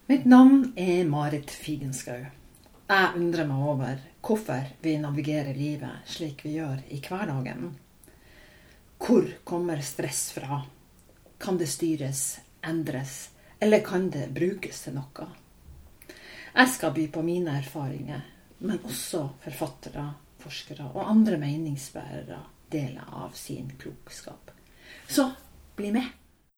Mitt navn Marit Figenschou. Jeg undrer meg over hvorfor vi navigerer livet slik vi gjør i hverdagen. Hvor kommer stress fra? Kan det styres, endres, eller kan det brukes til noe? Jeg skal by på mine erfaringer, men også forfattere, forskere og andre meningsbærere deler av sin klokskap. Så bli med!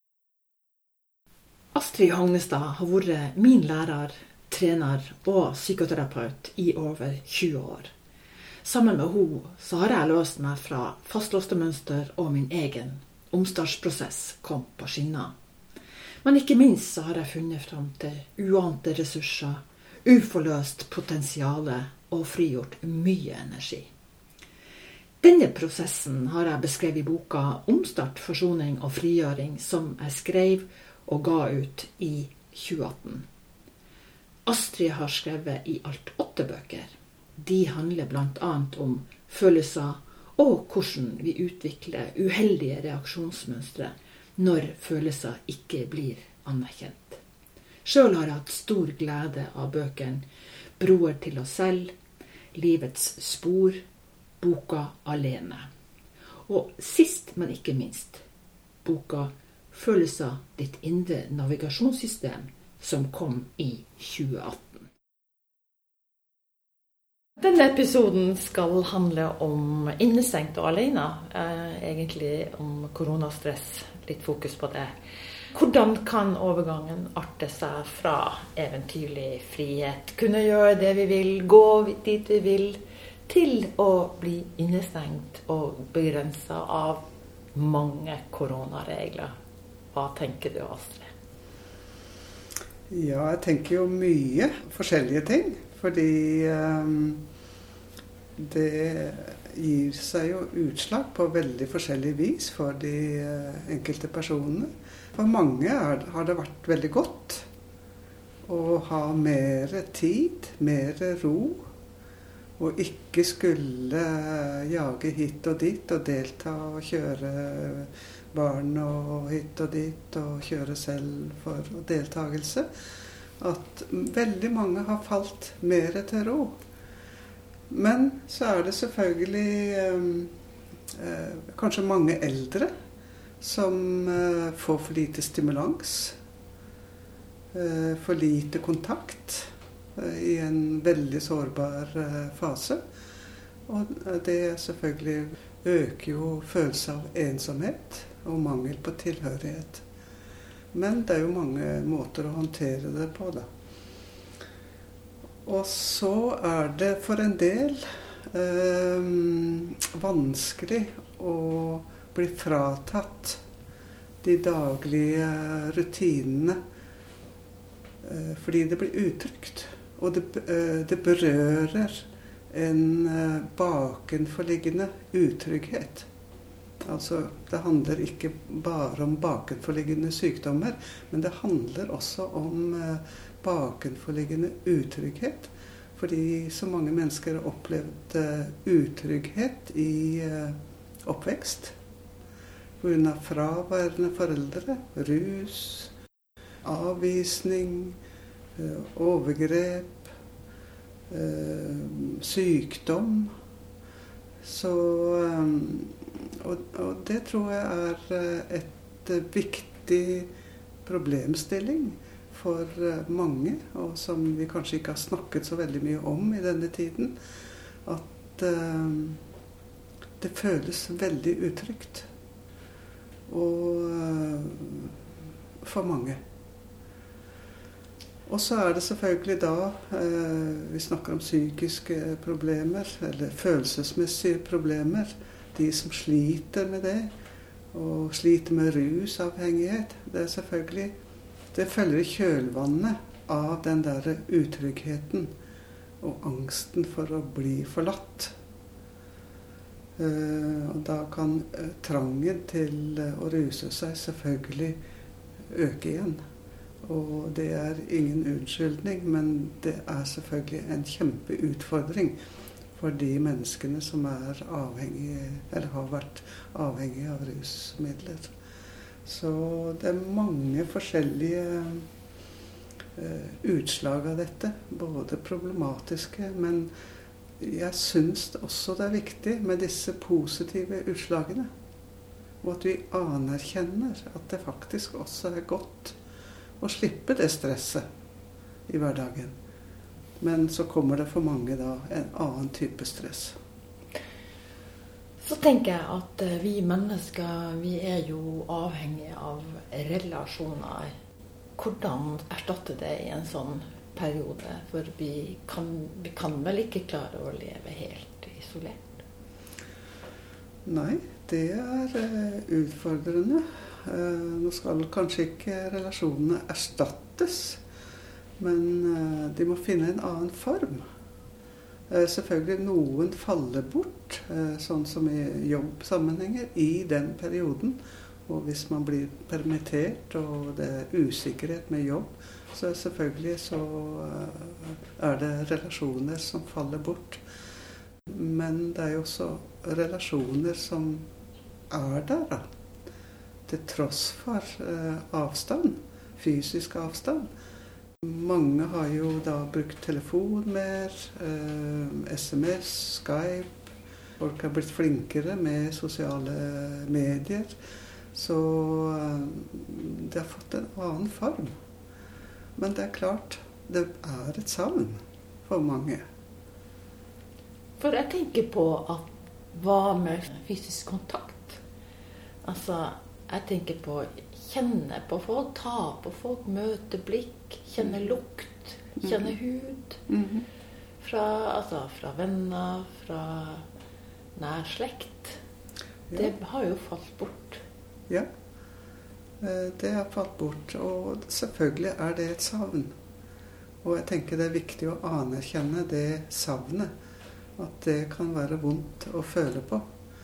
Astrid Hognestad har vært min lærer, trener og psykoterapeut i over 20 år. Sammen med henne så har jeg løst meg fra fastlåste mønster og min egen omstartsprosess kom på skinner. Men ikke minst så har jeg funnet frem til uante ressurser, uforløst potensiale og frigjort mye energi. Denne prosessen har jeg beskrevet i boka Omstart, forsoning og frigjøring, som jeg skrev og ga ut i 2018. Astrid har skrevet i alt 8 bøker. De handler blant annet om følelser og hvordan vi utvikler uheldige reaksjonsmønstre når følelser ikke blir anerkjent. Selv har jeg hatt stor glede av bøkene Broer til oss selv, Livets spor, boka Alene. Og sist, men ikke minst, boka Følelser, ditt indre navigasjonssystem, som kom i 2018. Denne episoden skal handle om innestengt og alene, egentlig om koronastress, litt fokus på det. Hvordan kan overgangen arte seg fra eventyrlig frihet, kunne gjøre det vi vil, gå dit vi vil, til å bli innestengt og begrenset av mange koronaregler? Hva tenker du, Astrid? Ja, jeg tenker jo mye forskjellige ting, fordi det gir seg jo utslag på veldig forskjellig vis for de enkelte personene. For mange har det vært veldig godt å ha mer tid, mer ro, og ikke skulle jage hit og dit og delta og kjøre barn og hit og dit og kjøre selv for deltagelse, at veldig mange har falt mer til ro. Men så er det selvfølgelig kanskje mange eldre som får for lite stimulans, for lite kontakt i en veldig sårbar fase. Og det selvfølgelig øker jo følelsen av ensomhet og mangel på tilhørighet. Men det er jo mange måter å håndtere det på, da. Og så er det for en del vanskelig å bli fratatt de daglige rutinene, fordi det blir utrygt. Og det berører en bakenforliggende utrygghet. Altså, det handler ikke bare om bakenforliggende sykdommer, men det handler også om bakenforliggende utrygghet. Fordi så mange mennesker har opplevd utrygghet i oppvekst. På grunn av fraværende foreldre, rus, avvisning, overgrep, sykdom. Så, og det tror jeg er et viktig problemstilling for mange, og som vi kanskje ikke har snakket så veldig mye om i denne tiden, at det føles veldig utrygt og for mange. Og så er det selvfølgelig da, vi snakker om psykiske problemer, eller følelsesmessige problemer, de som sliter med det, og sliter med rusavhengighet, det er selvfølgelig, det følger i kjølvannet av den der utryggheten og angsten for å bli forlatt. Og da kan trangen til å ruse seg selvfølgelig øke igjen. Og det er ingen unnskyldning, men det er selvfølgelig en kjempeutfordring for de menneskene som er avhengige, eller har vært avhengige av rusmidler. Så det er mange forskjellige utslag av dette, både problematiske, men jeg synes også det viktig med disse positive utslagene. Og at vi anerkjenner at det faktisk også godt å slippe det stresset i hverdagen. Men så kommer det for mange da en annen type stress. Så tenker jeg at vi mennesker, vi jo avhengige av relasjoner. Hvordan erstatte det i en sånn periode? For vi kan vel ikke klare å leve helt isolert? Nei, det utfordrende. Nå skal kanskje ikke relasjonene erstattes, men de må finne en annen form. Selvfølgelig noen faller bort, sånn som i jobbsammenhenger, i den perioden. Og hvis man blir permittert og det usikkerhet med jobb, så selvfølgelig så det relasjoner som faller bort. Men det jo også relasjoner som der, da. Til tross for avstand, fysisk avstand. Mange har jo da brukt telefon mer, SMS, Skype. Folk har blitt flinkere med sosiale medier. Så det har fått en annen form. Men det klart, det et savn for mange. For jeg tenker på at hva med fysisk kontakt? Altså, jeg tenker på kjenne på folk, ta på folk, møte blikk, kjenne lukt, kjenne hud. Fra venner, fra nær slekt. Ja. Det har jo falt bort. Ja, det har falt bort, og selvfølgelig det et savn. Og jeg tenker det viktig å anerkjenne det savnet, at det kan være vondt å føle på.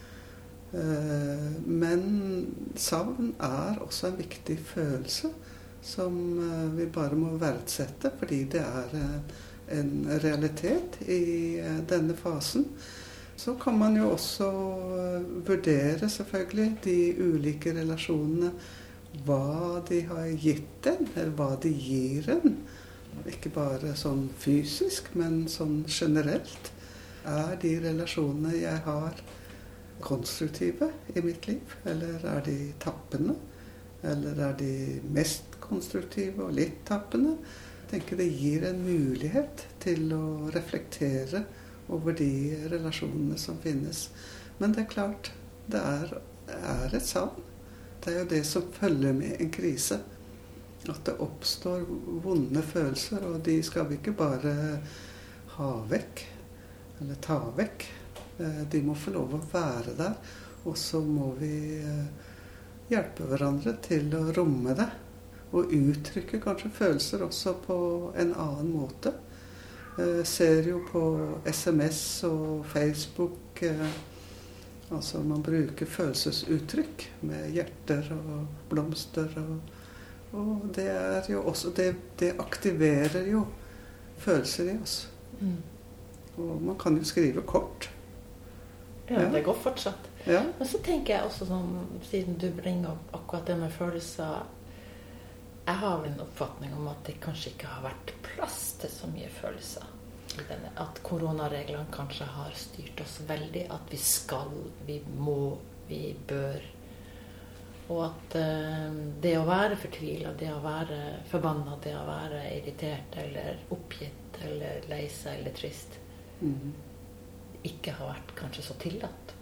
Men savn også en viktig følelse som vi bare må verdsette, fordi det en realitet i denne fasen. Så kan man jo også vurdere selvfølgelig de ulike relasjonene, hva de har gitt en, eller hva de gir en. Ikke bare sånn fysisk, men sånn generelt. De relasjonene jeg har konstruktive i mitt liv, eller de tappende, eller de mest konstruktive og litt tappende? Jeg tenker det gir en mulighet til å reflektere over de relasjonene som finnes. Men det klart, det et savn. Det jo det som følger med en krise. At det oppstår vonde følelser, og de skal vi ikke bare ha vekk, eller ta vekk. De må få lov å være der, og så må vi hjelpe hverandre til å romme det, og uttrykke kanskje følelser også på en annen måte. Ser jo på SMS og Facebook, altså man bruker følelsesuttrykk med hjerter og blomster, og det jo også, det aktiverer jo følelser i oss. Og man kan jo skrive kort. Ja, det går fortsatt. Ja. Men så tenker jeg også sånn, siden du bringer opp akkurat det med følelser, jeg har en oppfatning om at det kanskje ikke har vært plass til så mye følelser. At koronareglene kanskje har styrt oss veldig, at vi skal, vi må, vi bør. Og at det å være fortvilet, det å være forbannet, det å være irritert eller oppgitt eller lei seg eller trist, ikke har vært kanskje så tillatt.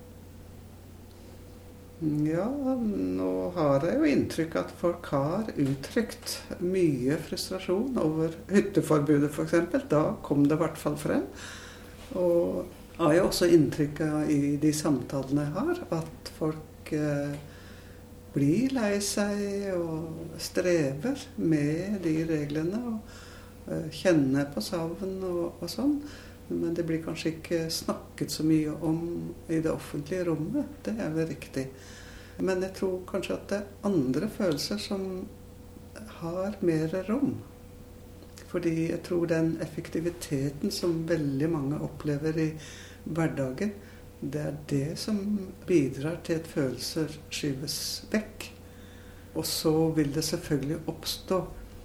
Ja, nå har jeg jo inntrykk at folk har uttrykt mye frustrasjon over hytteforbudet for eksempel. Da kom det i hvert fall frem. Og jeg har jo også inntrykk av i de samtalene jeg har, at folk blir lei seg og strever med de reglene og kjenner på savn og sånn. Men det blir kanskje ikke snakket så mye om i det offentlige rommet. Det vel riktig. Men jeg tror kanskje at det andre følelser som har mer rom. Fordi jeg tror den effektiviteten som veldig mange opplever i hverdagen, det det som bidrar til at følelser skyves vekk. Og så vil det selvfølgelig oppstå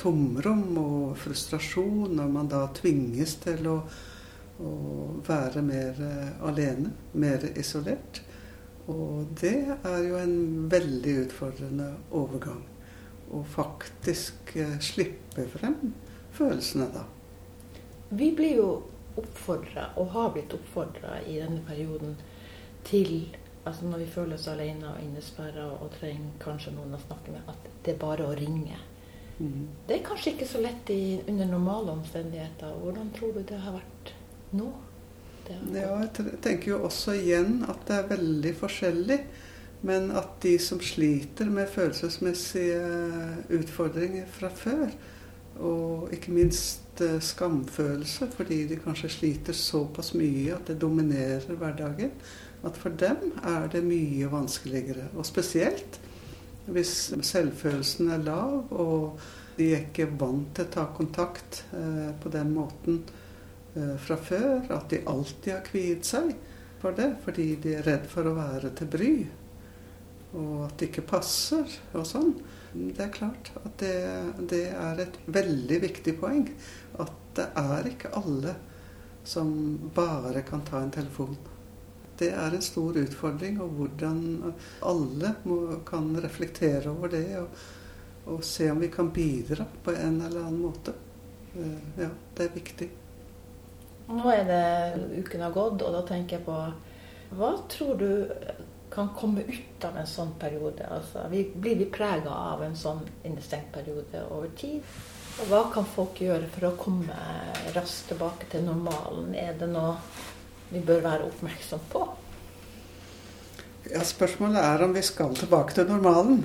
tomrom og frustrasjon når man da tvinges til å være mer alene, mer isolert. Og det er jo en veldig utfordrende overgang. Å faktisk slippe frem følelsene da. Vi blir jo oppfordret, og har blitt oppfordret i denne perioden, til, altså når vi føler oss alene og innesperret og trenger kanskje noen å snakke med, at det er bare å ringe. Det er kanskje ikke så lett under normale omstendigheter. Hvordan tror du det har vært nå? Ja, jeg tenker jo også igjen at det er veldig forskjellig, men at de som sliter med følelsesmessige utfordringer fra før, og ikke minst skamfølelse, fordi de kanskje sliter såpass mye at det dominerer hverdagen, at for dem er det mye vanskeligere. Og spesielt hvis selvfølelsen er lav, og de er ikke vant til å ta kontakt på den måten fra før, at de alltid har kviet seg for det, fordi de er redd for å være til bry, og at det ikke passer, og sånn. Det er klart at det er et veldig viktig poeng, at det er ikke alle som bare kan ta en telefon. Det er en stor utfordring, og hvordan alle kan reflektere over det, og se om vi kan bidra på en eller annen måte. Ja, det er viktig. Nå er det uken har gått, og da tenker jeg på, hva tror du kan komme ut av en sånn periode? Altså, blir vi preget av en sånn innestengt periode over tid? Og hva kan folk gjøre for å komme raskt tilbake til normalen? Er det noe vi bør være oppmerksom på? Ja, spørsmålet er om vi skal tilbake til normalen.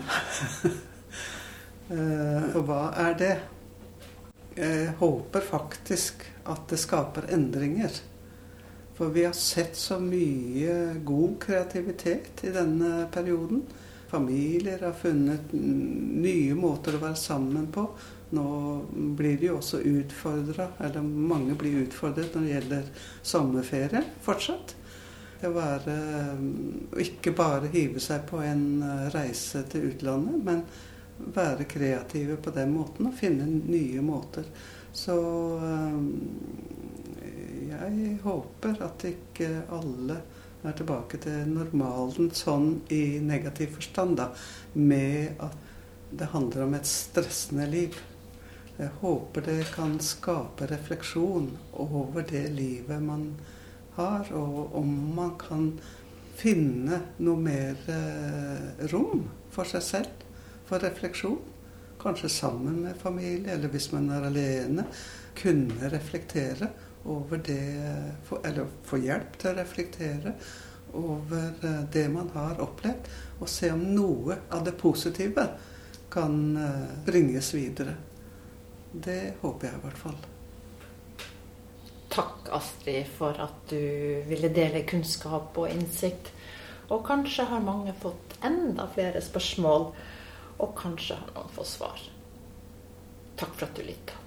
Og hva er det? Jeg håper faktisk at det skaper endringer. For vi har sett så mye god kreativitet i denne perioden. Familier har funnet nye måter å være sammen på. Nå blir de jo også utfordret, eller mange blir utfordret når det gjelder sommerferie fortsatt. Det å være, ikke bare hive seg på en reise til utlandet, men være kreative på den måten og finne nye måter. Så jeg håper at ikke alle er tilbake til normalen sånn i negativ forstand da, med at det handler om et stressende liv. Jeg håper det kan skape refleksjon over det livet man har, og om man kan finne noe mer rom for seg selv, for refleksjon. Kanskje sammen med familie, eller hvis man er alene, kunne reflektere over det, eller få hjelp til å reflektere over det man har opplevd, og se om noe av det positive kan bringes videre. Det håper jeg i hvert fall. Takk, Astrid, for at du ville dele kunnskap og innsikt. Og kanskje har mange fått enda flere spørsmål, og kanskje har noen fått svar. Takk for at du lyttet.